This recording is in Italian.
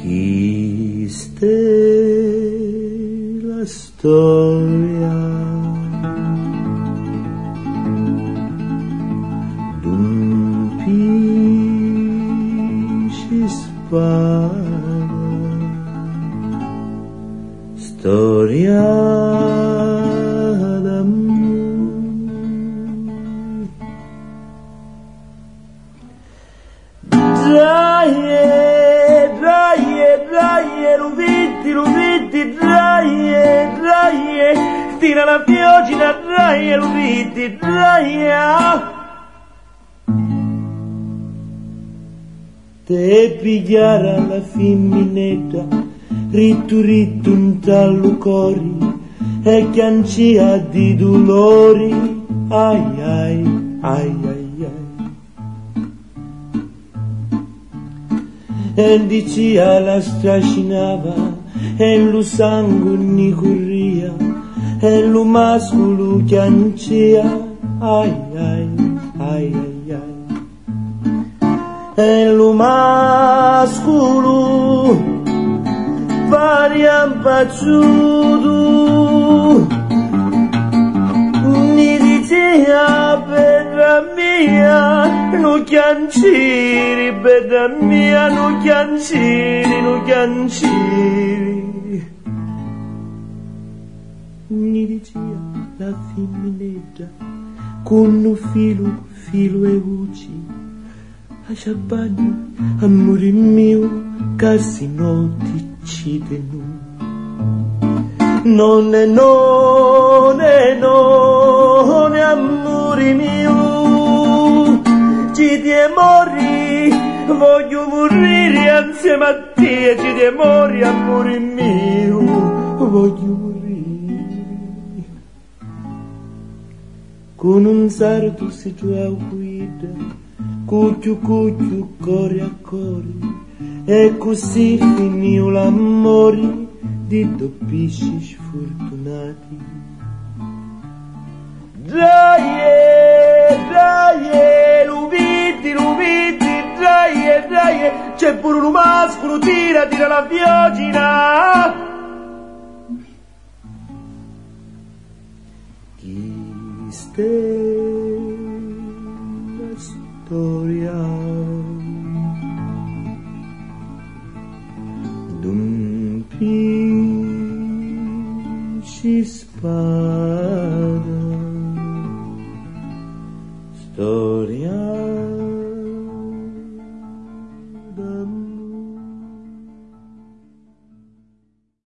Questa è la storia d'un pesce spada, storia d'amore. Draie, luvitti, draie, tira la pioggia, draie, luvitti, draie. Te pigliare la femminetta, rittu un tallo cori, e chiancia di dolori, ai ai, ai ai ai. E dicea la strascinava, e lo sangue ne corria, e lo mascolo chiancia, ai ai, ai ai ai. E lo mascolo varia impazzuto, mi dicea pedra mia, no chianciri, pedra mia, no chianciri, no chianciri. Mi dicea la femminetta con un filo e voci, a sciabbani, amore mio, casi noti ci tenu. Non è, amore mio, ci ti mori, voglio morire insieme a te, ci ti mori, amore mio, voglio morire. Con un sarto si tua guida, cucciu, cuore a cuore, e così finì l'amore di due pesci sfortunati. Draie, luvitti, draie, c'è pure un mascolo, tira la pioggia. Questa è la storia d'un pesce spada.